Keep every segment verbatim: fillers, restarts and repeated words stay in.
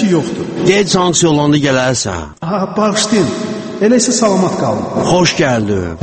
Hələ ki yoxdur. Gec sanksiya olanda gələrsən. Ha, bağışlayın. Elə isə salamat qalın. Xoş gəldin.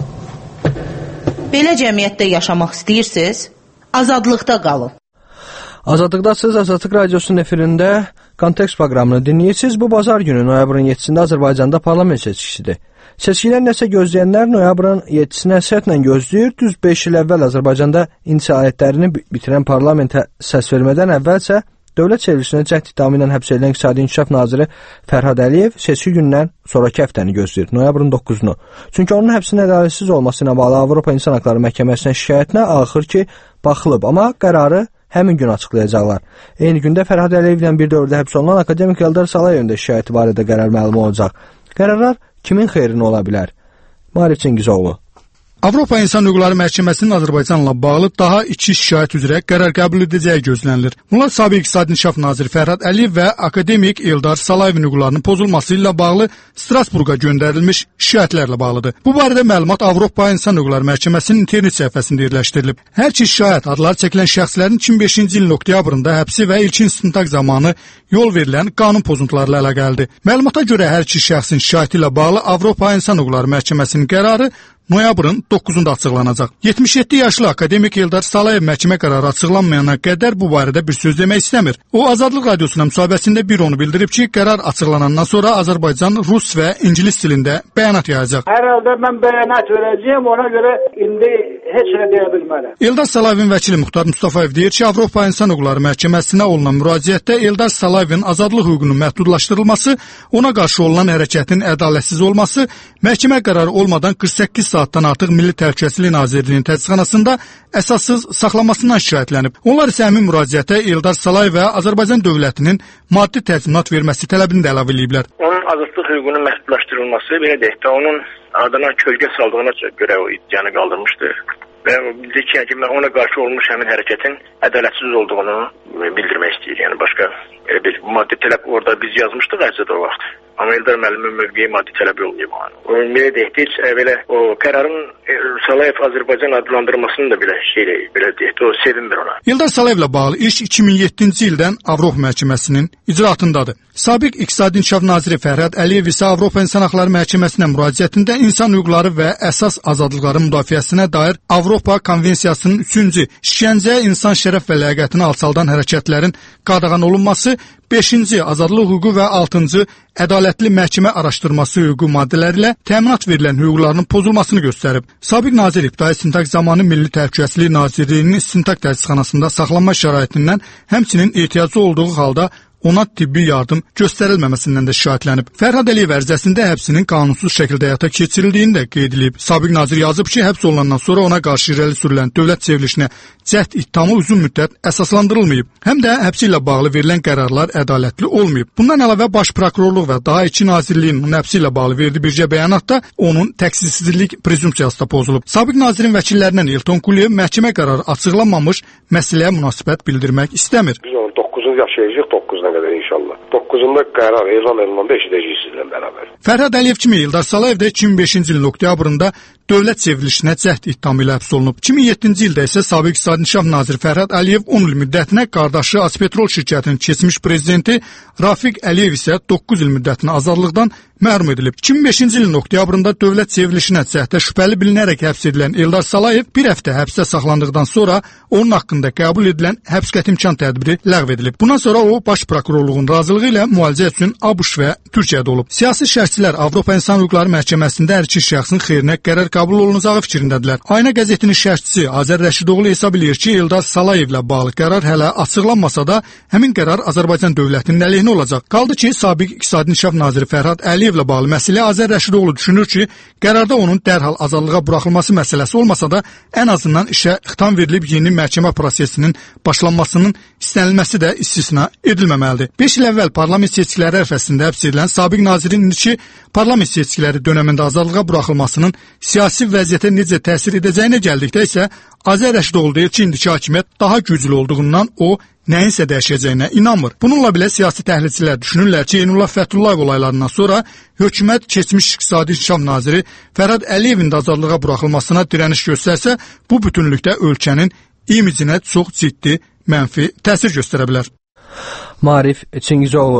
Belə cəmiyyətdə yaşamaq istəyirsiniz? Azadlıqda qalın. Azadlıqdasınız. Azadlıq Radiosunun efirində Kontekst proqramını dinləyirsiniz. Bu bazar günü noyabrın yeddisində Azərbaycanda parlament seçkisidir. Seçkilər nəsə gözləyənlər noyabrın yeddisinə həsrətlə gözləyir. Düz beş il əvvəl Azərbaycanda intisaiyətlərini bitirən parlamentə səs vermədən əvvəlsə dövlət çevrilişinə cəhd ittihamı ilə həbs edilən İqtisadi İnkişaf naziri Fərhad Əliyev seçki gündən sonrakı həftəni gözləyir, noyabrın doqquzunu. Çünki onun həbsinin ədalətsiz olması ilə bağlı Avropa İnsan Haqları Məhkəməsinə şikayətinə axır ki, baxılıb, amma qərarı həmin gün açıqlayacaqlar. Eyni gündə Fərhad Əliyevlə bir dövrdə həbs olunan akademik Eldar Salayevin də şikayəti barədə qərar məlum olacaq. Qərarlar kimin xeyrinə ola bilər? Marif Çingizoğlu. Avropa İnsan Hüquqları Məhkəməsinin Azərbaycanla bağlı daha iki şikayət üzrə qərar qəbul edəcəyi gözlənilir. Bunlar Sabiq İqtisadi İnkişaf naziri Fərhad Əliyev və akademik Eldar Salayevin hüquqlarının pozulması ilə bağlı Strasburqa göndərilmiş şikayətlərlə bağlıdır. Bu barədə məlumat Avropa İnsan Hüquqları Məhkəməsinin internet səhifəsində yerləşdirilib. Hər iki şikayət adları çəkilən şəxslərin iki min beşinci ilin oktyabrında həbsi və ilkin istintaq zamanı yol verilən qanun pozuntuları ilə əlaqəlidir. Məlumata görə hər iki şəxsin şikayəti ilə bağlı Avropa İnsan Hüquqları Məhkəməsinin qərarı noyabrın doqquzunda açıqlanacaq. yetmiş yeddi yaşlı akademik Eldar Salayev məhkəmə qərarı açıqlanmayana qədər bu barədə bir söz demək istəmir. O, Azadlıq Radiosuna müsahibəsində bir onu bildirib ki, qərar açıqlanandan sonra Azərbaycan rus və ingilis dilində bəyanat yayacaq. Hər halda mən bəyanat verəcəyim, ona görə indi heç nə deyə bilmərəm. Eldar Salayevin vəkili Muxtar Mustafayev deyir ki, Avropa İnsan Hüquqları Məhkəməsinə olunan müraciətdə Eldar Salayevin azadlıq hüququnun məhdudlaşdırılması, ona qarşı olunan hərəkətin ədalətsiz olması, məhkəmə qərarı olmadan qırx səkkiz saatdan artıq Milli Təhlükəsizlik Nazirliyinin tədqiqatxanasında əsassız saxlanmasından şikayətlənib. Onlar isə həmin müraciətə Eldar Salayev və Azərbaycan dövlətinin maddi təzminat verməsi tələbini də əlavə ediblər. Onun azadlıq hüququnun məhdudlaşdırılması, belə deyək də, onun adına kölgə saldığına görə o iddianı qaldırmışdı. Və bildi ki, ona qarşı olmuş həmin hərəkətin ədalətsiz olduğunu bildirmək istəyir. Yəni başqa elə bir maddi tələb orada biz yazmışdıq ərzədə o vaxt. Amma Eldar müəllimin mövqeyi maddi tələb olmayıb. O belə deyək, heç belə o qərarın Salayev Azərbaycan adlandırmasını da belə şey belə deyək, o sevinmir ona. Eldar Salayevlə bağlı iş iki min yeddinci ildən Avropa Məhkəməsinin icraatındadır. Sabiq İqtisadi İnkişaf naziri Fərhad Əliyev isə Avropa İnsan Haqları Məhkəməsinə müraciətində insan hüquqları və əsas azadlıqları müdafiəsinə dair Avropa Konvensiyasının üçüncü işgəncə, insan şərəf və ləyaqətini alçaldan hərəkətlərin qadağan olunması, beşinci azadlıq hüququ və altıncı ədalətli məhkəmə araşdırması hüququ maddələri ilə təminat verilən hüquqlarının pozulmasını göstərib. Sabiq nazir ibtidai istintaq zamanı Milli Təhlükəsizlik Nazirliyinin istintaq tədqiqatxanasında saxlanma şəraitindən, həmçinin ehtiyacı olduğu halda ona tibbi yardım göstərilməməsindən də şikayətlənib. Fərhad Əliyev ərizəsində həbsinin qanunsuz şəkildə həyata keçirildiyini də qeyd edib. Sabiq nazir yazıb ki, həbs olunandan sonra ona qarşı irəli sürülən dövlət çevrilişinə cəhd ittihamı uzun müddət əsaslandırılmayıb. Həm də həbsi ilə bağlı verilən qərarlar ədalətli olmayıb. Bundan əlavə Baş Prokurorluq və daha iki nazirliyin onun həbsi ilə bağlı verdiyi bircə bəyanatda onun təqsirsizlik prezumpsiyası da pozulub. Sabiq nazirin vəkillərindən Elton Kuliyev məhkəmə qərarı açıqlanmamış məsələyə münasibət bildirmək istəmir. Biz onu doqquzuncu yaşayacağıq, doqquzuna qədər inşallah. doqquzunda qərar elan olunanda eşidəcəyik sizlə bərabər. Fərhad Əliyev kimi Eldar Salayev də iki min beşinci ilin oktyabrında dövlət çevrilişinə cəhd ittihamı ilə həbs olunub. iki min yeddinci ildə isə Sabiq İqtisadi İnkişaf naziri Fərhad Əliyev on il müddətinə, qardaşı Azpetrol şirkətinin keçmiş prezidenti Rafiq Əliyev isə doqquz il müddətinə azadlıqdan məhrum edilib. iki min beşinci ilin oktyabrında dövlət çevrilişinə cəhdə şübhəli bilinərək həbs edilən Eldar Salayev bir həftə həbsdə saxlandıqdan sonra onun haqqında qəbul edilən həbs qəti imkan tədbiri ləğv edilib. Bundan sonra o, Baş Prokurorluğun razılığı ilə müalicə üçün ABŞ və Türkiyədə olub. Siyasi şərhçilər Avropa İnsan Hüquqları Məhkəməsində hər iki şəxsin xeyrinə qərar qəbul olunacağı fikrindədirlər. Ayna qəzetinin şərhçisi Azər Rəşidoğlu hesab edir ki, Eldar Salayevlə bağlı qərar hələ açıqlanmasa da, həmin qərar Azərbaycan dövlətinin əleyhinə olacaq. Qaldı ki, Sabiq İqtisadi İnkişaf naziri Fərhad Əliyevlə bağlı məsələ Azər Rəşidoğlu düşünür ki, qərarda onun dərhal azadlığa buraxılması məsələsi olmasa da, ən azından işə xitam verilib yeni məhkəmə prosesinin başlanmasının istənilməsi də istisna edilməməlidir. beş il əvvəl parlament seçkiləri ərəfəsində həbs edilən Sabiq nazirin indiki parlament seçkiləri dönəmində azadlığa buraxılmasının siyasi vəziyyətə necə təsir edəcəyinə gəldikdə isə Azər Rəşidoğlu deyir ki, indiki hakimiyyət daha güclü olduğundan o nəyinsə dəyişəcəyinə inanmır. Bununla belə siyasi təhlilçilər düşünürlər ki, Eynullah Fəthullayev olaylarından sonra hökumət keçmiş İqtisadi İnkişaf naziri Fərhad Əliyevin də azadlığa buraxılmasına dirəniş göstərsə, bu bütünlükdə ölkənin imicinə çox ciddi mənfi təsir göstərə bilər. Marif Çingizoğlu.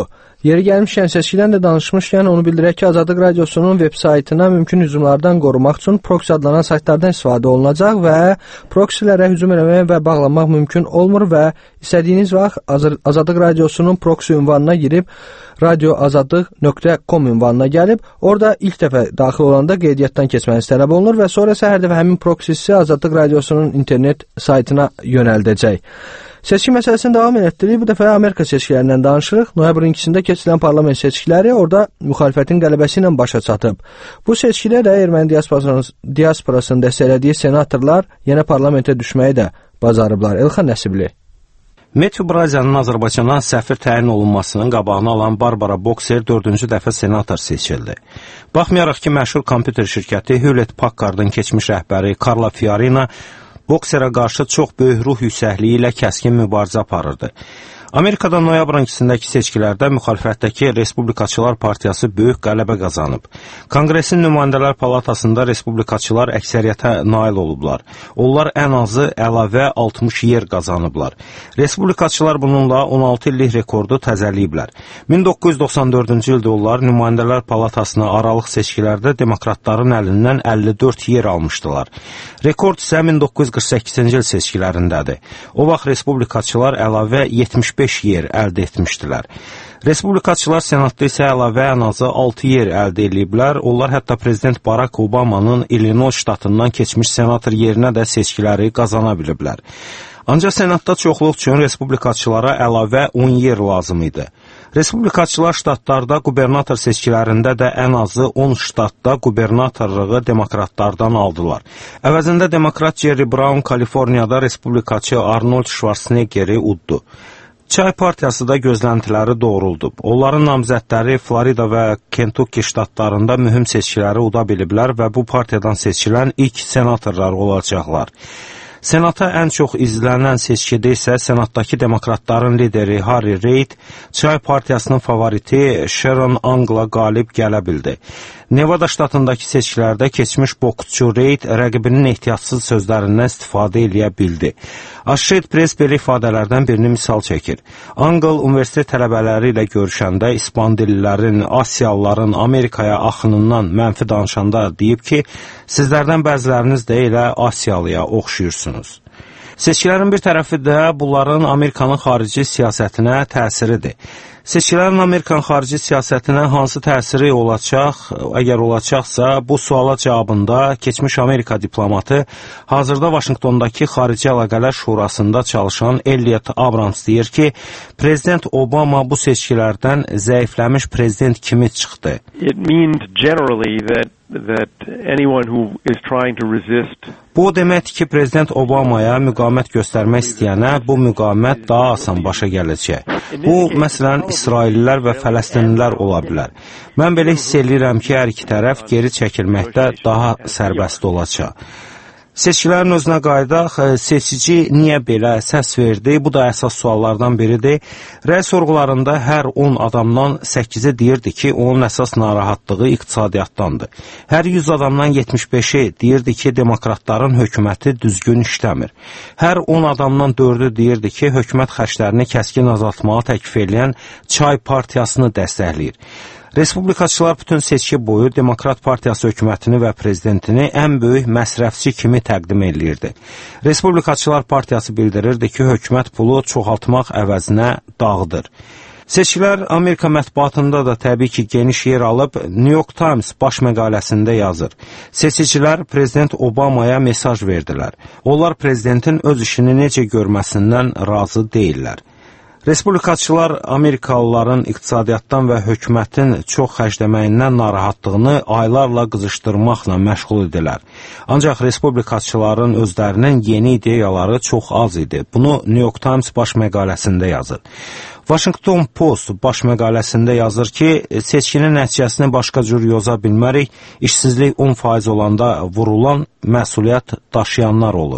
Yeri gəlmişkən, seçkidən də danışmışkən, onu bildirək ki, Azadlıq Radiosunun veb saytına mümkün hücumlardan qorumaq üçün proksi adlanan saytlardan istifadə olunacaq və proksilərə hücum eləmək və bağlanmaq mümkün olmur və istədiyiniz vaxt Azadlıq Radiosunun proksi ünvanına girib radioazadlıq nöqtə com ünvanına gəlib, orada ilk dəfə daxil olanda qeydiyyatdan keçməniz tələb olunur və sonra isə hər dəfə həmin proksisi Azadlıq Radiosunun internet saytına yönəldəcək. Seçki məsələsini davam etdiririk. Bu dəfə Amerika seçkilərindən danışırıq. Noyabrın ikisində keçirilən parlament seçkiləri orada müxalifətin qələbəsi ilə başa çatıb. Bu seçkidə də erməni diasporasının, diasporasının dəstəklədiyi senatorlar yenə parlamentə düşməyi də bacarıblar. Elxan Nəsibli. Metyu Braziyanın Azərbaycana səfir təyin olunmasının qabağını alan Barbara Boxer dördüncü dəfə senator seçildi. Baxmayaraq ki, məşhur kompüter şirkəti Hewlett Packardın keçmiş rəhbəri Carla Fiorina Boxerə qarşı çox böyük ruh yüksəkliyi ilə kəskin mübarizə aparırdı. Amerikada noyabrın ikisindəki seçkilərdə müxalifətdəki Respublikaçılar Partiyası böyük qələbə qazanıb. Konqresin nümayəndələr palatasında Respublikaçılar əksəriyyətə nail olublar. Onlar ən azı əlavə altmış yer qazanıblar. Respublikaçılar bununla on altı illik rekordu təzəliyiblər. min doqquz yüz doxsan dördüncü ildə onlar nümayəndələr palatasına aralıq seçkilərdə demokratların əlindən əlli dörd yer almışdılar. Rekord isə min doqquz yüz qırx səkkizinci il seçkilərindədir. O vaxt Respublikaçılar əlavə yetmiş beş yer əldə etmişdilər. Respublikaçılar senatda isə əlavə ən azı altı yer əldə ediblər. Onlar hətta prezident Barack Obamanın Illinois ştatından keçmiş senator yerinə də seçkiləri qazana biliblər. Ancaq senatda çoxluq üçün respublikaçılara əlavə on yer lazım idi. Respublikaçılar ştatlarda qubernator seçkilərində də ən azı on ştatda qubernatorluğu demokratlardan aldılar. Əvəzində demokrat Jerry Brown Kaliforniyada respublikaçı Arnold Schwarzeneggeri uddu. Çay partiyası da gözləntiləri doğruldub. Onların namizədləri Florida və Kentucky ştatlarında mühüm seçkiləri uda biliblər və bu partiyadan seçilən ilk senatorlar olacaqlar. Senata ən çox izlənən seçkidə isə senatdakı demokratların lideri Harry Reid, Çay partiyasının favoriti Sharon Angla qalib gələ bildi. Nevada ştatındakı seçkilərdə keçmiş boksçu Reid rəqibinin ehtiyatsız sözlərindən istifadə edə bildi. Associated Press belə ifadələrdən birini misal çəkir. Angle universitet tələbələri ilə görüşəndə İspandillilərin, Asiyalıların Amerikaya axınından mənfi danışanda deyib ki, sizlərdən bəziləriniz də elə Asiyalıya oxşuyursunuz. Seçkilərin bir tərəfi də bunların Amerikanın xarici siyasətinə təsiridir. Seçkilərin Amerikan xarici siyasətinə hansı təsiri olacaq, əgər olacaqsa, bu suala cavabında keçmiş Amerika diplomatı hazırda Vaşinqtondakı Xarici Əlaqələr Şurasında çalışan Elliot Abrams deyir ki, Prezident Obama bu seçkilərdən zəifləmiş prezident kimi çıxdı. It means generally that that anyone who is trying to resist. Bu deməkdir ki, Prezident Obamaya müqavimət göstərmək istəyənə bu müqavimət daha asan başa gələcək. Bu, məsələn, İsraillilər və Fələstinlilər ola bilər. Mən belə hiss edirəm ki, hər iki tərəf geri çəkilməkdə daha sərbəst olacaq. Seçkilərin özünə qayıdaq, seçici niyə belə səs verdi? Bu da əsas suallardan biridir. Rəy sorğularında hər on adamdan səkkizi deyirdi ki, onun əsas narahatlığı iqtisadiyyatdandır. Hər yüz adamdan yetmiş beşi deyirdi ki, demokratların hökuməti düzgün işləmir. Hər on adamdan dördü deyirdi ki, hökumət xərclərini kəskin azaltmağı təklif edən Çay partiyasını dəstəkləyir. Respublikaçılar bütün seçki boyu Demokrat Partiyası hökumətini və prezidentini ən böyük məsrəfçi kimi təqdim edirdi. Respublikaçılar Partiyası bildirirdi ki, hökumət pulu çoxaltmaq əvəzinə dağıdır. Seçkilər Amerika mətbuatında da təbii ki, geniş yer alıb, New York Times baş məqaləsində yazır. Seçicilər Prezident Obamaya mesaj verdilər. Onlar prezidentin öz işini necə görməsindən razı deyirlər. Respublikaçılar Amerikalıların iqtisadiyyatdan və hökumətin çox xərcləməyindən narahatlığını aylarla qızışdırmaqla məşğul idilər. Ancaq respublikaçıların özlərinin yeni ideyaları çox az idi. Bunu New York Times baş məqaləsində yazır. Washington Post baş məqaləsində yazır ki, seçkinin nəticəsini başqa cür yoza bilmərik, işsizlik on faiz olanda vurulan məsuliyyət daşıyanlar olur.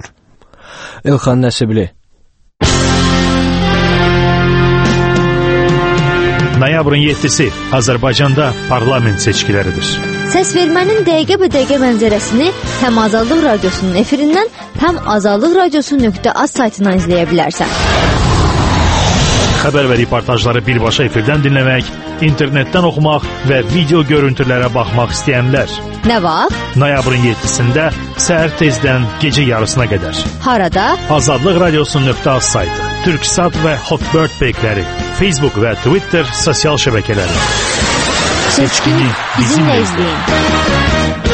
Elxan Nəsibli. Noyabrın yeddisi Azərbaycanda parlament seçkiləridir. Səs vermənin dəqiqə bə dəqiqə mənzərəsini həm Azadlıq Radiosunun efirindən, həm azadlıq radiosu nöqtə az saytından izləyə bilərsən. Xəbər və reportajları birbaşa efirdən dinləmək, internetdən oxumaq və video görüntülərə baxmaq istəyənlər. Nə vaxt? Noyabrın yeddisində səhər tezdən gecə yarısına qədər. Harada? Azadlıq Radiosu nöqtə az saytı, Türksat və Hotbird peykləri, Facebook və Twitter sosial şəbəkələri. Seçkini bizimlə izləyin.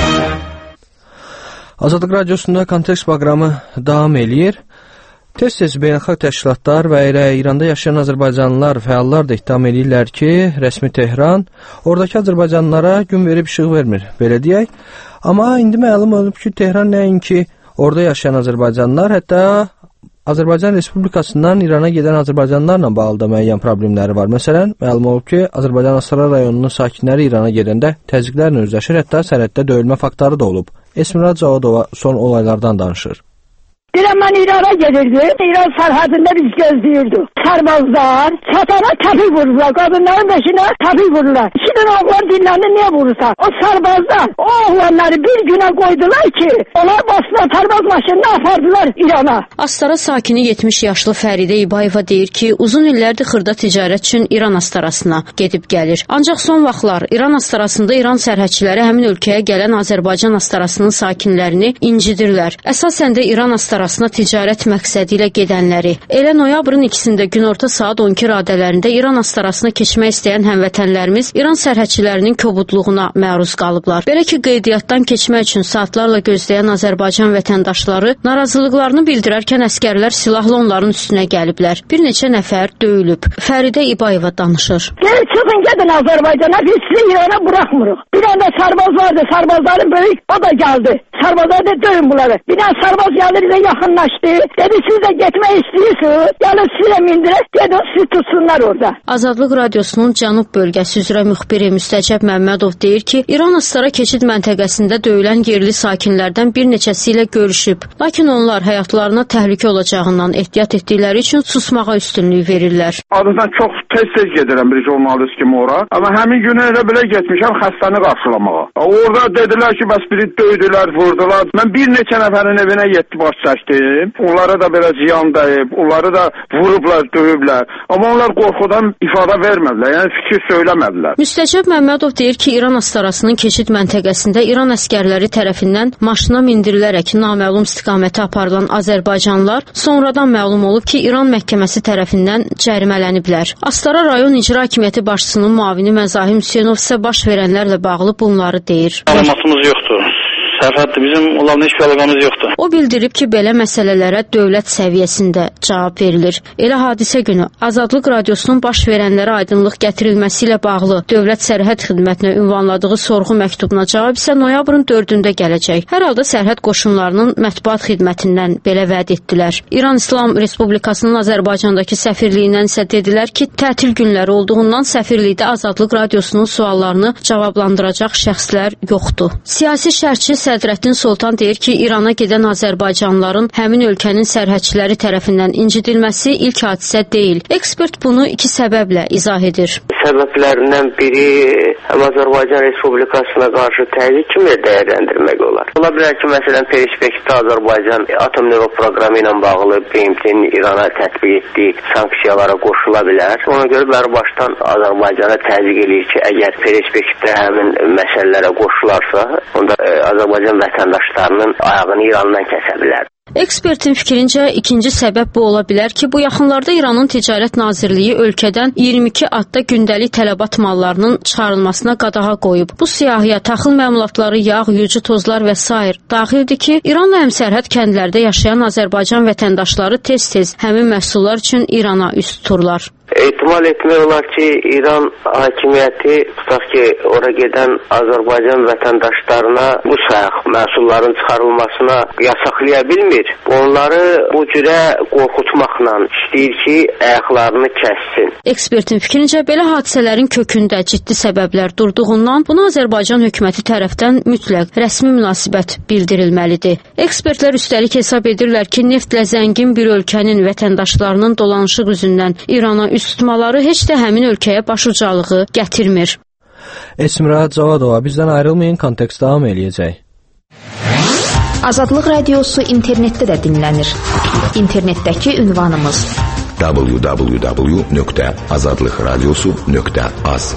Azadlıq Radiosunda kontekst proqramı davam eləyir. Tez-tez beynəlxalq təşkilatlar və elə İranda yaşayan azərbaycanlılar, fəallar da ittiham edirlər ki, rəsmi Tehran oradakı azərbaycanlılara gün verib işıq vermir, belə deyək. Amma indi məlum olub ki, Tehran nəinki orada yaşayan azərbaycanlılar, hətta Azərbaycan Respublikasından İrana gedən azərbaycanlılarla bağlı da müəyyən problemləri var. Məsələn, məlum olub ki, Azərbaycan Astara rayonunun sakinləri İrana gedəndə təzyiqlərlə üzləşir, hətta sərhəddə döyülmə faktları da olub. Esmirad Cavodova son olaylardan danışır. Deyirəm, mən İrana gedirdim. İran sərhədində biz gözləyirdik. Sərbazlar çatana təpik vururlar. Qadınların beşinə təpik vururlar. İki dənə oğlan dinləndi, niyə vurursan? O sərbazlar o oğlanları bir günə qoydular ki, onlar basına sərbaz maşınına apardılar İrana. Astara sakini yetmiş yaşlı Fəridə İbayeva deyir ki, uzun illərdir xırda ticarət üçün İran Astarasına gedib gəlir. Ancaq son vaxtlar İran Astarasında İran sərhədçiləri həmin ölkəyə gələn Azərbaycan Astarasının sakinlərini incidirlər. Əsasən də İran Astarasına ticarət məqsədi ilə gedənləri. Elə noyabrın ikisində günorta saat on iki radələrində İran Astarasına keçmək istəyən həmvətənlərimiz İran sərhədçilərinin kobudluğuna məruz qalıblar. Belə ki, qeydiyyatdan keçmək üçün saatlarla gözləyən Azərbaycan vətəndaşları narazılıqlarını bildirərkən əskərlər silahla onların üstünə gəliblər. Bir neçə nəfər döyülüb. Fəridə İbayeva danışır. Gel çıxın, gedin Azərbaycana, biz sizi İrana buraxmırıq. Bir anda sərbaz vardı, sərbazların böyük, o da gəldi. Sərbazlar da döyün bunları. Bir dən sərbaz gəlir bizə yaxınlaşdı. Dedi, siz də getmək istəyirsiniz. Gəlin sizə mindirək, gedin sizi tutsunlar orada. Azadlıq Radiosunun cənub bölgəsi üzrə müxbiri Müstəcəb Məmmədov deyir ki, İran Astara keçid məntəqəsində döyülən yerli sakinlərdən bir neçəsi ilə görüşüb. Lakin onlar həyatlarına təhlükə olacağından ehtiyat etdikləri üçün susmağa üstünlük verirlər. Adından çox tez-tez gedirəm bir jurnalist kimi ora. Amma həmin günə elə belə getmişəm xəstəni qarşılamağa. Orada dedilər ki, bəs biri döydülər, vurdular. Mən bir neçə nəfərin evinə yetdi baş çəkdim. Onlara da belə ziyan dəyib, onları da vurublar, döyüblər. Amma onlar qorxudan ifadə vermədilər, yəni fikir söyləmədilər. Müstəcəb Məmmədov deyir ki, İran Astarasının keçid məntəqəsində İran əskərləri tərəfindən maşına mindirilərək naməlum istiqamətə aparılan azərbaycanlılar sonradan məlum olub ki, İran məhkəməsi tərəfindən cərimələniblər. Astara rayon icra hakimiyyəti başçısının müavini Məzahim Hüseynov isə baş verənlərlə bağlı bunları deyir. Məlumatımız yoxdur. Sərhəddir, bizim onlarla heç bir əlaqəmiz yoxdur. O bildirib ki, belə məsələlərə dövlət səviyyəsində cavab verilir. Elə hadisə günü Azadlıq Radiosunun baş verənlərə aydınlıq gətirilməsi ilə bağlı Dövlət Sərhəd Xidmətinə ünvanladığı sorğu məktubuna cavab isə noyabrın dördündə gələcək. Hər halda Sərhəd qoşunlarının mətbuat xidmətindən belə vəd etdilər. İran İslam Respublikasının Azərbaycandakı səfirliyindən isə dedilər ki, tətil günləri olduğundan səfirlikdə Azadlıq Radiosunun suallarını cavablandıracaq şəxslər yoxdur. Siyasi şərhçi Sədrəddin Soltan deyir ki, İrana gedən azərbaycanlıların həmin ölkənin sərhədçiləri tərəfindən incidilməsi ilk hadisə deyil. Ekspert bunu iki səbəblə izah edir. Səbəblərindən biri həm Azərbaycan Respublikasına qarşı təzyiq kimi dəyərləndirmək olar. Ola bilər ki, məsələn, perspektivdə Azərbaycan atom nüvə proqramı ilə bağlı B M T-nin İrana tətbiq etdiyi sanksiyalara qoşula bilər. Ona görə bəri başdan Azərbaycana təzyiq eləyir ki, əgər perspektivdə həmin məsələlərə qoşularsa, onda e, Azərbaycan vətəndaşlarının ayağını İrandan kəsə bilər. Ekspertin fikrincə ikinci səbəb bu ola bilər ki, bu yaxınlarda İranın Ticarət Nazirliyi ölkədən iyirmi iki adda gündəlik tələbat mallarının çıxarılmasına qadağa qoyub. Bu siyahıya taxıl məmulatları, yağ, yucu tozlar və sair daxildir ki, İranla həmsərhəd kəndlərdə yaşayan Azərbaycan vətəndaşları tez-tez həmin məhsullar üçün İrana üst tuturlar. Ehtimal etmək olar ki, İran hakimiyyəti tutaq ki, ora gedən Azərbaycan vətəndaşlarına bu sayaq məhsulların çıxarılmasına yasaqlaya bilmir. Onları bu cürə qorxutmaqla istəyir ki, ayaqlarını kəssin. Ekspertin fikrincə belə hadisələrin kökündə ciddi səbəblər durduğundan buna Azərbaycan hökuməti tərəfdən mütləq rəsmi münasibət bildirilməlidir. Ekspertlər üstəlik hesab edirlər ki, neftlə zəngin bir ölkənin vətəndaşlarının dolanışıq üzündən İrana üst tutmaları heç də həmin ölkəyə başucalığı gətirmir. Esmirad Zavadova, bizdən ayrılmayın, kontekst davam eləyəcək. Azadlıq Radiosu internetdə də dinlənir. İnternetdəki ünvanımız w w w nöqtə azadlıq radiosu nöqtə az.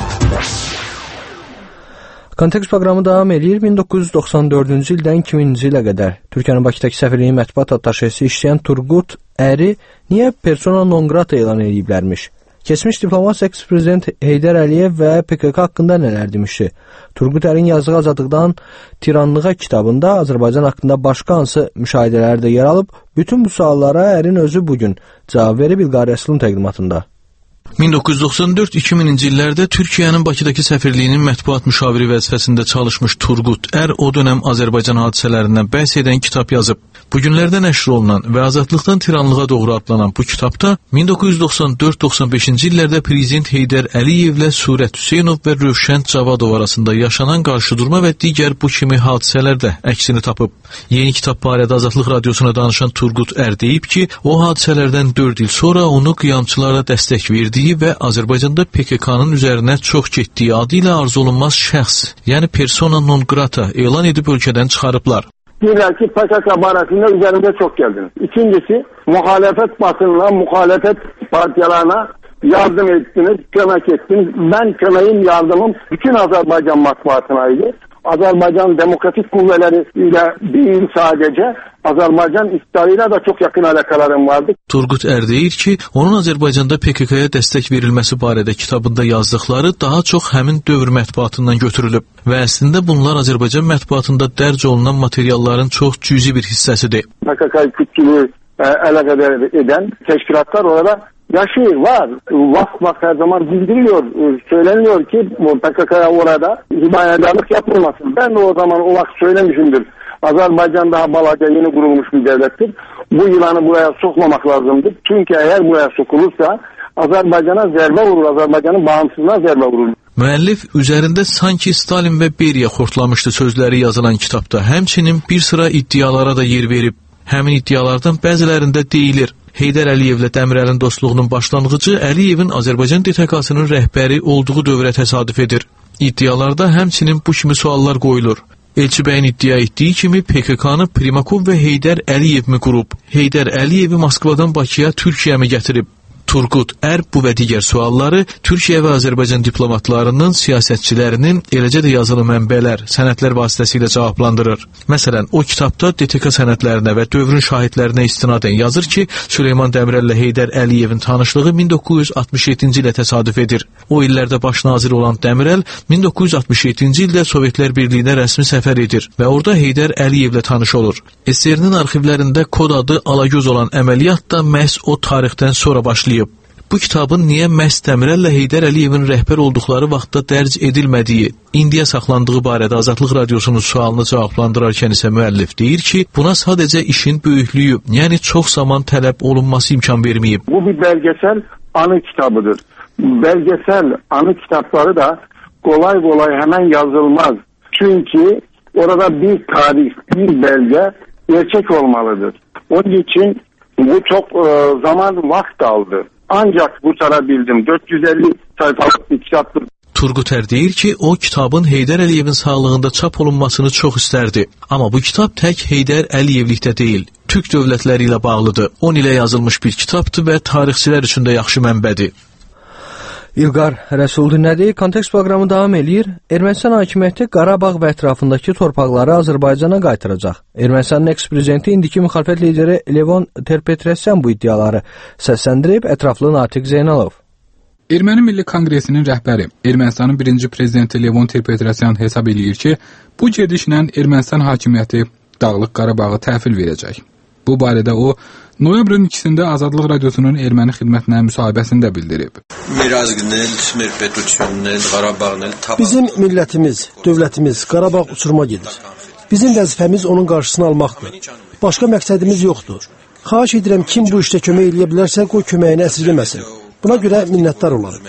Kontekst proqramı davam edir. min doqquz yüz doxsan dördüncü ildən iki minci ilə qədər Türkiyənin Bakıdakı səfirliyi mətbuat attaşesi işləyən Turqut Əri niyə persona non grata elan ediblərmiş? Keçmiş diplomat eks-prezident Heydər Əliyev və P K K haqqında nələr demişdi? Turqut Ərin yazdığı Azadlıqdan Tiranlığa kitabında Azərbaycan haqqında başqa hansı müşahidələr də yer alıb? Bütün bu suallara Ərin özü bugün cavab verib İlqar Rəsulun təqdimatında. min doqquz yüz doxsan dörd iki minci illərdə Türkiyənin Bakıdakı səfirliyinin mətbuat müşaviri vəzifəsində çalışmış Turqut Ər o dönəm Azərbaycan hadisələrindən bəhs edən kitab yazıb. Bugünlərdə nəşr olunan və Azadlıqdan Tiranlığa doğru adlanan bu kitabda min doqquz yüz doxsan dörd doxsan beşinci illərdə Prezident Heydər Əliyevlə Surət Hüseynov və Rövşən Cavadov arasında yaşanan qarşıdurma və digər bu kimi hadisələr də əksini tapıb. Yeni kitab barədə Azadlıq radiosuna danışan Turqut Ər deyib ki, o hadisələrdən dörd il sonra onu qiyamçılara dəstək verdi və Azərbaycanda P K K-nın üzərinə çox getdiyi adı ilə arzu olunmaz şəxs, yəni persona non grata elan edib ölkədən çıxarıblar. Deyirlər ki, P K K barəsində üzərimdə çox gəldiniz. İkincisi, müxalefət basınına, müxalefət partiyalarına yardım etdiniz, kömək etdiniz. Mən köməyim, yardımım bütün Azərbaycan matbuatına idi. Azərbaycan demokratik qüvvələri ilə deyil sadəcə, Azərbaycan iqtidarı ilə də çox yaxın əlaqələrim vardı. Turqut Ər deyir ki, onun Azərbaycanda P K K-ya dəstək verilməsi barədə kitabında yazdıqları daha çox həmin dövr mətbuatından götürülüb və əslində bunlar Azərbaycan mətbuatında dərc olunan materialların çox cüzi bir hissəsidir. P K K kütçülüğü əlaqədar edən təşkilatlar orada yaşayır, var. Vaxt vaxt her zaman bildiriliyor, söyleniyor ki P K K'ya orada himayedarlık yapılmasın. Ben de o zaman o vakit söylemişimdir. Azerbaycan daha balaca yeni kurulmuş bir devlettir. Bu yılanı buraya sokmamak lazımdır. Çünkü eğer buraya sokulursa Azerbaycan'a zərbe vurur, Azerbaycan'ın bağımsızlığına zərbe vurur. Müəllif üzərində sanki Stalin və Beriya xortlamışdı sözləri yazılan kitabda. Həmçinin bir sıra iddialara da yer verib. Həmin iddialardan bəzilərində deyilir. Heydər Əliyevlə Dəmirəlin dostluğunun başlanğıcı Əliyevin Azərbaycan D T K-sının rəhbəri olduğu dövrə təsadüf edir. İddialarda həmçinin bu kimi suallar qoyulur. Elçi bəyin iddia etdiyi kimi P K K-nı Primakov və Heydər Əliyev mi qurub? Heydər Əliyevi Moskvadan Bakıya Türkiyə mi gətirib? Turqut Ər bu və digər sualları Türkiyə və Azərbaycan diplomatlarının, siyasətçilərinin, eləcə də yazılı mənbələr, sənədlər vasitəsilə cavablandırır. Məsələn, o kitabda D T K sənədlərinə və dövrün şahidlərinə istinadən yazır ki, Süleyman Dəmirəllə Heydər Əliyevin tanışlığı min doqquz yüz altmış yeddinci ilə təsadüf edir. O illərdə baş nazir olan Dəmirəl min doqquz yüz altmış yeddinci ildə Sovetlər Birliyinə rəsmi səfər edir və orada Heydər Əliyevlə tanış olur. S S R-nin arxivlərində kod adı Alagöz olan əməliyyat da məhz o tarixdən sonra başlayır. Bu kitabın niyə məhz Dəmirəllə Heydər Əliyevin rəhbər olduqları vaxtda dərc edilmədiyi, indiyə saxlandığı barədə Azadlıq radiosunun sualını cavablandırarkən isə müəllif deyir ki, buna sadəcə işin böyüklüyü, yəni çox zaman tələb olunması imkan verməyib. Bu bir belgesel anı kitabıdır. Belgesel anı kitapları da kolay kolay hemen yazılmaz. Çünkü orada bir tarih, bir belge gerçek olmalıdır. Onun için bu çok e, zaman vakit aldı. Ancak kurtarabildim. dört yüz elli sayfalık bir kitaptır. Turqut Ər deyir ki, o kitabın Heydər Əliyevin sağlığında çap olunmasını çox istərdi. Amma bu kitab tək Heydər Əliyevlikdə deyil, Türk dövlətləri ilə bağlıdır. on ilə yazılmış bir kitabdır və tarixçilər üçün də yaxşı mənbədir. İlqar Rəsul dinlədi. Kontekst proqramı davam eləyir. Ermənistan hakimiyyəti Qarabağ və ətrafındakı torpaqları Azərbaycana qaytaracaq. Ermənistanın eks-prezidenti, indiki müxalifət lideri Levon Ter-Petrosyan bu iddiaları səsləndirib, ətraflı Natiq Zeynalov. Erməni Milli Konqresinin rəhbəri, Ermənistanın birinci prezidenti Levon Ter-Petrosyan hesab edir ki, bu gedişlə Ermənistan hakimiyyəti Dağlıq Qarabağı təhvil verəcək. Bu barədə o, noyabrın ikisində Azadlıq radiosunun erməni xidmətinə müsahibəsində bildirib. Bizim millətimiz, dövlətimiz Qarabağ uçuruma gedir. Bizim vəzifəmiz onun qarşısını almaqdır. Başqa məqsədimiz yoxdur. Xahiş edirəm, kim bu işdə kömək eləyə bilərsə, qoy köməyini əsirgəməsin. Buna görə minnətdar olarım.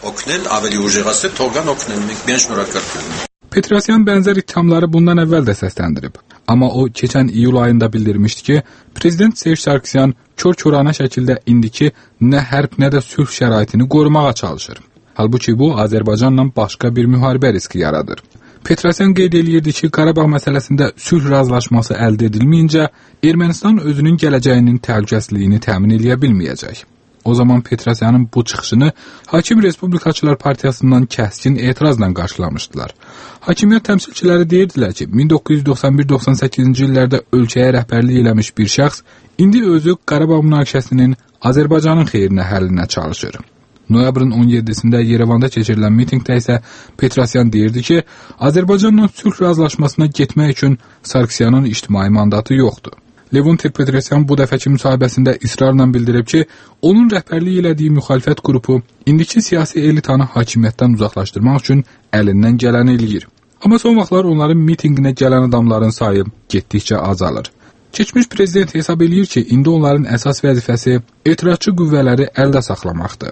Petrosyan bənzər ittihamları bundan əvvəl də səsləndirib. Amma o, keçən iyul ayında bildirmişdi ki, Prezident Serj Sarkisyan kör-körana şəkildə indiki nə hərb, nə də sülh şəraitini qorumağa çalışır. Halbuki bu, Azərbaycanla başqa bir müharibə riski yaradır. Petrosyan qeyd edirdi ki, Qarabağ məsələsində sülh razılaşması əldə edilməyincə, Ermənistan özünün gələcəyinin təhlükəsizliyini təmin edə bilməyəcək. o zaman Petrosyanın bu çıxışını Hakim Respublikaçılar Partiyasından kəskin etirazla qarşılamışdılar. Hakimiyyət təmsilçiləri deyirdilər ki, min doqquz yüz doxsan bir doxsan səkkizinci illərdə ölkəyə rəhbərlik eləmiş bir şəxs indi özü Qarabağ münaqişəsinin Azərbaycanın xeyrinə həllinə çalışır. Noyabrın on yeddisində Yerevanda keçirilən mitingdə isə Petrosyan deyirdi ki, Azərbaycanla sülh razılaşmasına getmək üçün Sarkisyanın ictimai mandatı yoxdur. Levon Petrosyan bu dəfəki müsahibəsində israrla bildirib ki, onun rəhbərlik elədiyi müxalifət qrupu indiki siyasi elitanı hakimiyyətdən uzaqlaşdırmaq üçün əlindən gələni eləyir. Amma son vaxtlar onların mitinqinə gələn adamların sayı getdikcə azalır. Keçmiş prezident hesab eləyir ki, indi onların əsas vəzifəsi etirazçı qüvvələri əldə saxlamaqdır.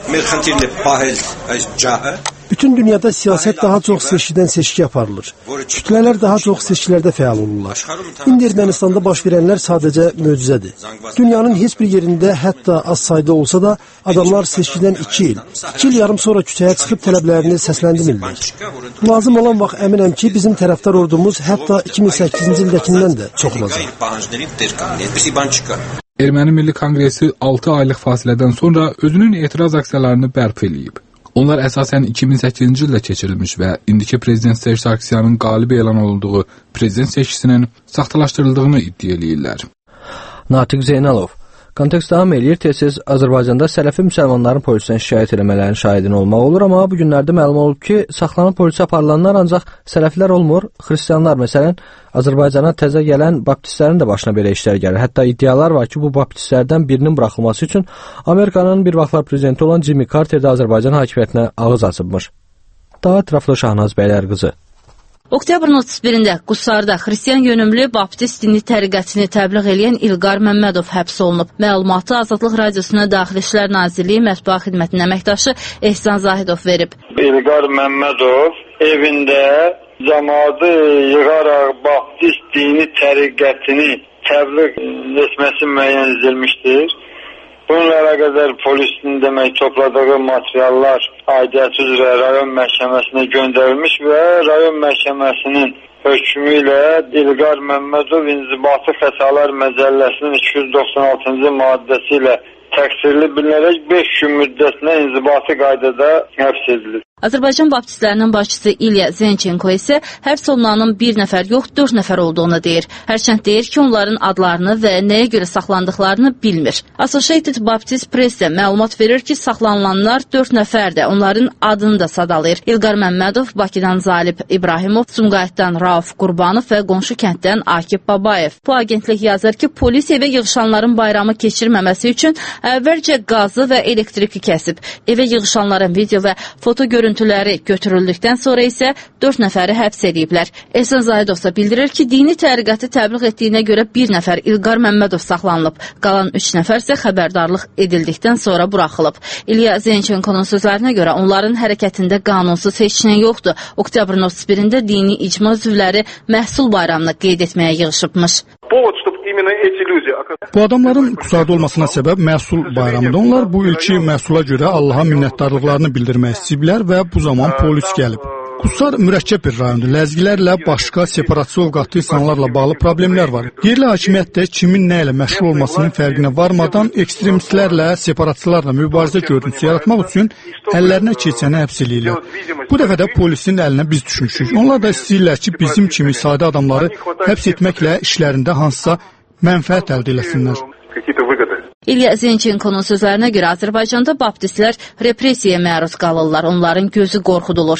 Bütün dünyada siyasət daha çox seçkidən seçki aparılır. Kütlələr daha çox seçkilərdə fəal olurlar. İndi Ermənistanda baş verənlər sadəcə möcüzədir. Dünyanın heç bir yerində, hətta az sayda olsa da, adamlar seçkidən iki il, iki il yarım sonra küçəyə çıxıb tələblərini səsləndirmirlər. Lazım olan vaxt əminəm ki, bizim tərəfdar ordumuz hətta iki min səkkizinci ildəkindən də çox olacaq. Erməni Milli Kongresi altı aylıq fasilədən sonra özünün etiraz aksiyalarını bərpa eləyib. Onlar əsasən iki min səkkizinci ildə keçirilmiş və indiki prezident Serj Sarkisyanın qalib elan olunduğu prezident seçkisinin saxtalaşdırıldığını iddia eləyirlər. Natiq Zeynalov kontekst davam eləyir, tez-tez Azərbaycanda sələfi müsəlmanların polisdən şikayət eləmələrin şahidini olmaq olur, amma bu günlərdə məlum olub ki, saxlanıb polisə aparılanlar ancaq sələflər olmur, xristianlar məsələn, Azərbaycana təzə gələn baptistlərin də başına belə işlər gəlir. Hətta iddialar var ki, bu baptistlərdən birinin buraxılması üçün Amerikanın bir vaxtlar prezidenti olan Jimmy Carter də Azərbaycan hakimiyyətinə ağız açıbmış. Daha ətraflı Şahnaz Bəylər qızı. Oktyabrın otuz birində Qusarda xristian yönümlü baptist dini təriqətini təbliğ edən İlqar Məmmədov həbs olunub. Məlumatı Azadlıq Radiosuna Daxili İşlər Nazirliyi Mətbuat Xidmətinin əməkdaşı Ehsan Zahidov verib. İlqar Məmmədov evində cəmaatı yığaraq baptist dini təriqətini təbliğ etməsi müəyyən edilmişdir. Bununla əlaqədar polisin demək topladığı materiallar aidiyyəti üzrə rayon məhkəməsinə göndərilmiş və rayon məhkəməsinin hökmü ilə İlqar Məmmədov İnzibati Xətalar Məcəlləsinin iki yüz doxsan altıncı maddəsi ilə təqsirli bilinərək beş gün müddətinə inzibati qaydada həbs edilir. Azərbaycan baptistlərinin başçısı İlya Zenchenko isə həbs olunanın bir nəfər yox, dörd nəfər olduğunu deyir. Hərçənd deyir ki, onların adlarını və nəyə görə saxlandıqlarını bilmir. Associated Baptist Press də məlumat verir ki, saxlanılanlar dörd nəfərdir. Onların adını da sadalayır. İlqar Məmmədov, Bakıdan Zalib İbrahimov, Sumqayıtdan Rauf Qurbanov və qonşu kənddən Akif Babayev. Bu agentlik yazır ki, polis evə yığışanların bayramı keçirməməsi üçün əvvəlcə qazı və elektriki kəsib. Evə yığışanların video və foto görüntüləri Görüntüləri götürüldükdən sonra isə dörd nəfəri həbs ediblər. Ehsan Zahidov isə bildirir ki, dini təriqəti təbliğ etdiyinə görə bir nəfər İlqar Məmmədov saxlanılıb. Qalan üç nəfər isə xəbərdarlıq edildikdən sonra buraxılıb. İlya Zenchenkonun sözlərinə görə onların hərəkətində qanunsuz heç nə yoxdur. Oktyabrın otuz birində dini icma üzvləri məhsul bayramını qeyd etməyə yığışıbmış. Bu adamların Qusarda olmasına səbəb məhsul bayramıdır. Onlar bu ilki məhsula görə Allaha minnətdarlıqlarını bildirmək istəyiblər və bu zaman polis gəlib. Qusar mürəkkəb bir rayondur. Ləzgilərlə, başqa separatçı ovqatlı insanlarla bağlı problemlər var. Yerli hakimiyyətdə kimin nə ilə məşğul olmasının fərqinə varmadan ekstremistlərlə, separatçılarla mübarizə görüntüsü yaratmaq üçün əllərinə keçəni həbs eləyirlər. Bu dəfə də polisin əlinə biz düşmüşük. Onlar da istəyirlər ki, bizim kimi sadə adamları həbs etməklə işlərində hansısa mənfəət əldə eləsinlər. İlya Zenchenkonun sözlərinə görə Azərbaycanda baptistlər repressiyaya məruz qalırlar. Onların gözü qorxudulur.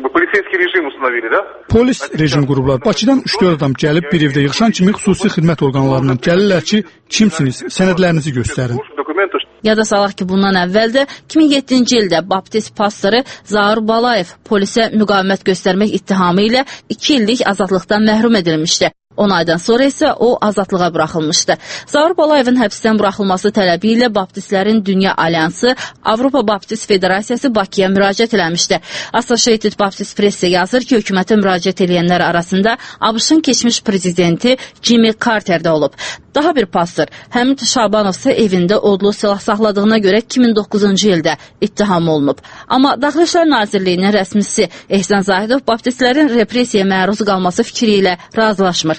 Polis rejim qurublar. Bakıdan üç dörd adam gəlib bir evdə yığışan kimi xüsusi xidmət orqanlarından gəlirlər ki, kimsiniz, sənədlərinizi göstərin. Yada salaq ki, bundan əvvəl də iki min yeddinci ildə baptist pastoru Zaur Balayev polisə müqavimət göstərmək ittihamı ilə iki illik azadlıqdan məhrum edilmişdi. on aydan sonra isə o azadlığa buraxılmışdı. Zaur Balayevin həbsdən buraxılması tələbi ilə Baptistlərin Dünya Alyansı, Avropa Baptist Federasiyası Bakıya müraciət eləmişdi. Associated Baptist Press yazır ki, hökumətə müraciət edənlər arasında ABŞ-ın keçmiş prezidenti Jimmy Carter də olub. Daha bir pastor Həmid Şabanov isə evində odlu silah saxladığına görə iki min doqquzuncu ildə ittiham olunub. Amma Daxili İşlər Nazirliyinin rəsmisi Ehsan Zahidov Baptistlərin repressiyaya məruz qalması fikri ilə razılaşmır.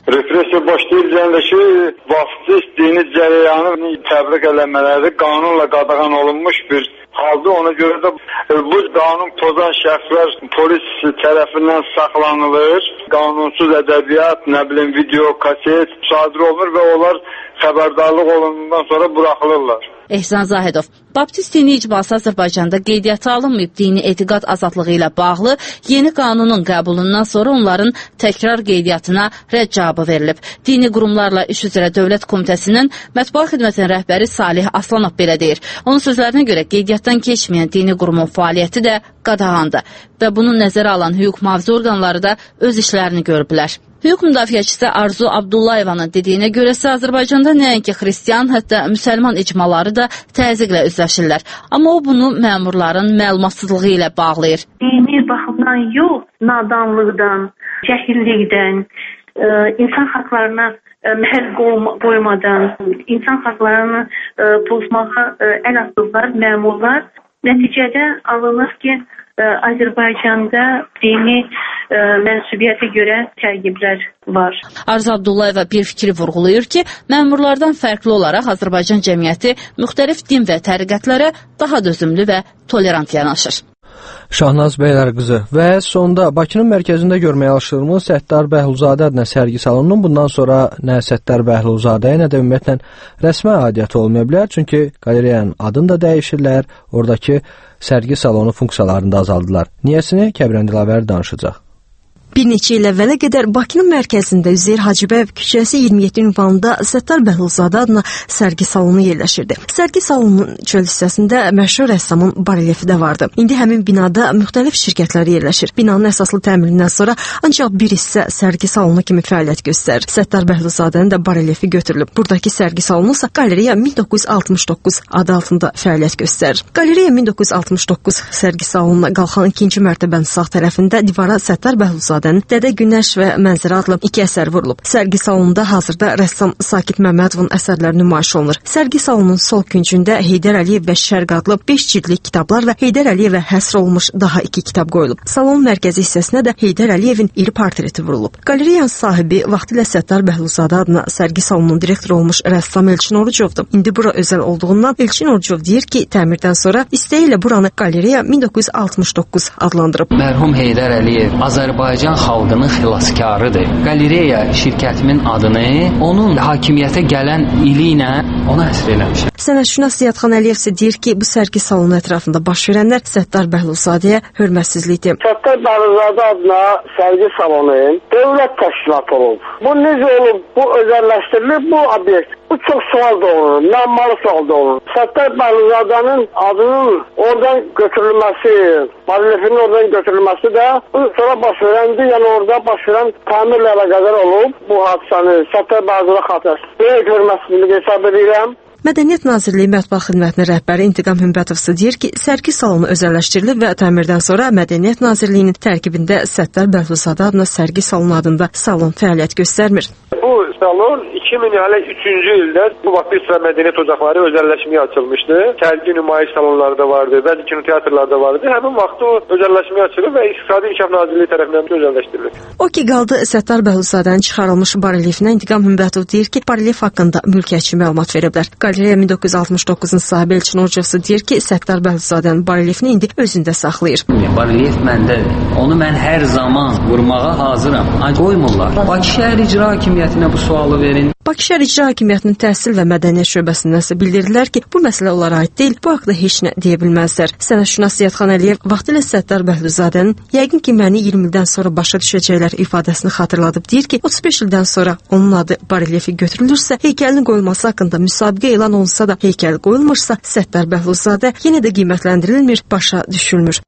Repressiya başlayacağında ki, vaxtsız dini cərəyanı təbliğ eləmələri qanunla qadağan olunmuş bir halda, ona görə də bu qanun pozan şəxslər polis tərəfindən saxlanılır. Qanunsuz ədəbiyyat, nə bilim video, kaset sadir olunur və onlar xəbərdarlıq olunduğundan sonra buraxılırlar. Ehsan Zahidov, Baptist dini icması Azərbaycanda qeydiyyata alınmayıb. Dini etiqad azadlığı ilə bağlı yeni qanunun qəbulundan sonra onların təkrar qeydiyyatına rədd cavabı verilib. Dini qurumlarla iş üzrə Dövlət Komitəsinin Mətbuat Xidmətinin rəhbəri Salih Aslanov belə deyir. Onun sözlərinə görə qeydiyyatdan keçməyən dini qurumun fəaliyyəti də qadağandır və bunu nəzərə alan hüquq mühafizə orqanları da öz işlərini görüblər. Hüquq müdafiəçisi Arzu Abdullayevanın dediyinə görəsə, Azərbaycanda nəinki xristian, hətta müsəlman icmaları da təzyiqlə üzləşirlər. Amma o bunu məmurların məlumatsızlığı ilə bağlayır. Dini baxımdan yox, nadanlıqdan, cəhillikdən, insan haqlarına məhəl qoymadan, insan haqlarını pozmağa əl atırlar məmurlar. Nəticədə alınır ki, Azərbaycanda dini ə, mənsubiyyətə görə təqiblər var. Arzu Abdullayeva bir fikri vurğulayır ki, məmurlardan fərqli olaraq Azərbaycan cəmiyyəti müxtəlif din və təriqətlərə daha dözümlü və tolerant yanaşır. Şahnaz Beylərqızı və sonda Bakının mərkəzində görməyə alışdığımız Səttar Bəhlulzadə adına sərgi salonunun bundan sonra nə Səttar Bəhlulzadəyə, nə də ümumiyyətlə rəsmi aidiyyəti olmaya bilər. Çünki qaleriyanın adını da dəyişirlər, oradakı sərgi salonu funksiyalarını da azaldılar. Niyəsini Kəbrən Dilavər danışacaq. Bir neçə il əvvələ qədər Bakının mərkəzində Üzeyir Hacıbəyev küçəsi iyirmi yeddi ünvanında Səttar Bəhlulzadə adına sərgi salonu yerləşirdi. Sərgi salonunun çöl hissəsində məşhur rəssamın barelyefi də vardı. İndi həmin binada müxtəlif şirkətlər yerləşir. Binanın əsaslı təmirindən sonra ancaq bir hissə sərgi salonu kimi fəaliyyət göstərir. Səttar Bəhlulzadənin də barelyefi götürülüb. Buradakı sərgi salonu isə Qaleriya min doqquz yüz altmış doqquz adı altında fəaliyyət göstərir. Qaleriya min doqquz yüz altmış doqquz sərgi salonuna qalxan ikinci mərtəbənin sağ tərəfində divara Səttar Bəhlulzadə Dədə Günəş və Mənzərə adlı iki əsər vurulub. Sərgi salonunda hazırda rəssam Sakit Məmmədovun əsərləri nümayiş olunur. Sərgi salonunun sol küncündə Heydər Əliyev və Şərq adlı beş cildlik kitablar və Heydər Əliyevə həsr olunmuş daha iki kitab qoyulub. Salonun mərkəzi hissəsinə də Heydər Əliyevin iri portreti vurulub. Qaleriyanın sahibi vaxtilə Səttar Bəhlulzadə adına sərgi salonunun direktoru olmuş rəssam Elçin Orucovdur. İndi bura özəl olduğundan Elçin Orucov deyir ki, təmirdən sonra istəyi ilə buranı Qaleriya min doqquz yüz altmış doqquz adlandırıb. Mərhum Heydər Əliyev Azərbaycan xalqının xilaskarıdır. Qaleriya şirkətimin adını onun hakimiyyətə gələn ili ilə ona həsr eləmişəm. Sənətşünas Ziyadxan Əliyev isə deyir ki, bu sərgi salonu ətrafında baş verənlər Səttar Bəhlulzadəyə hörmətsizlikdir. Səttar Bəhlulzadə adına sərgi salonu dövlət təşkilatı olub. Bu necə olub? Bu özəlləşdirilib bu obyekt. Bu çox sual doğurur, mənmalı sual doğurur. Səttar Bəhlulzadənin adının oradan götürülməsi, barelefinin oradan götürülməsi də sonra baş verəndi, yəni orada baş verən təmirlə əlaqədar olub bu hadisəni Səttar Bəhlulzadə xatirəsi. Böyük hörmətsizlik hesab edirəm. Mədəniyyət Nazirliyi Mətbuat Xidmətinin rəhbəri İntiqam Hümbətov deyir ki, sərgi salonu özəlləşdirilib və təmirdən sonra Mədəniyyət Nazirliyinin tərkibində Səttar Bəhlulzadə adına sərgi salonu adında salon fəaliyyət göstərmir. Bu salon iki min üçüncü ildə bu vaxt bir sıra mədəniyyət ocaqları özəlləşməyə açılmışdı. Sərgi nümayiş salonları da vardı, bəzi kinoteatrlar da vardı. Həmin vaxt o özəlləşməyə açılıb və İqtisadi İnkişaf Nazirliyi tərəfindən özəlləşdirilib. O ki qaldı Səttar Bəhlulzadənin çıxarılmış barelyefinə İntiqam Hümbətov deyir ki, barelyef haqqında mülkiyyətçi məlumat veriblər. Qaleriya min doqquz yüz altmış doqquzun sahibi Elçin Orucov deyir ki, Səttar Bəhlulzadənin baryefini indi özündə saxlayır. Baryef məndədir. Onu mən hər zaman vurmağa hazıram. Ancaq qoymurlar. Bakı şəhər icra hakimiyyətinə bu sualı verin. Bakı şəhər icra hakimiyyətinin təhsil və mədəniyyət şöbəsindən isə bildirdilər ki, bu məsələ onlara aid deyil, bu haqda heç nə deyə bilməzlər. Sənətşünas Ziyadxan Əliyev vaxtilə Səttar Bəhlulzadənin yəqin ki, məni iyirmi ildən sonra başa düşəcəklər ifadəsini xatırladıb. Deyir ki, otuz beş ildən sonra onun adı barelyefi götürülürsə, heykəlinin qoyulması haqqında müsabiqə elan olunsa da heykəl qoyulmursa, Səttar Bəhlulzadə yenə də qiymətləndirilmir, başa düşülmür.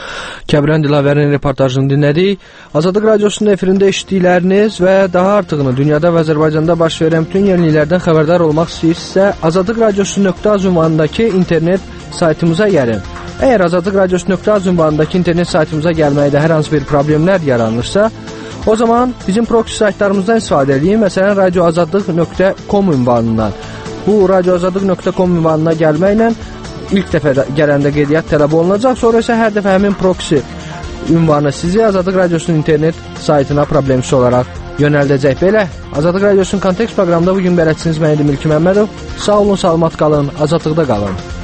Kəbrən Dilavərin reportajını dinlədik. Azadlıq Radiosunun efirində eşitdikləriniz və daha artığını dünyada və Azərbaycanda baş verən bütün yeniliklərdən xəbərdar olmaq istəyirsinizsə, azadlıq radiosu nöqtə az ünvanındakı internet saytımıza gəlin. Əgər azadlıq radiosu nöqtə az ünvanındakı internet saytımıza gəlməkdə hər hansı bir problemlər yaranırsa, o zaman bizim proksi saytlarımızdan istifadə edin. Məsələn, radioazadlıq nöqtə com ünvanından. Bu radioazadlıq nöqtə com ünvanına gəlməklə ilk dəfə gələndə qeydiyyat tələb olunacaq, sonra isə hər dəfə həmin proksi ünvanı sizi Azadlıq Radiosunun internet saytına problemsiz olaraq yönəldəcək. Belə, Azadlıq Radiosunun Kontekst proqramında bugün bələdçiniz mən idim İlkin Məmmədov. Sağ olun, salamat qalın, azadlıqda qalın.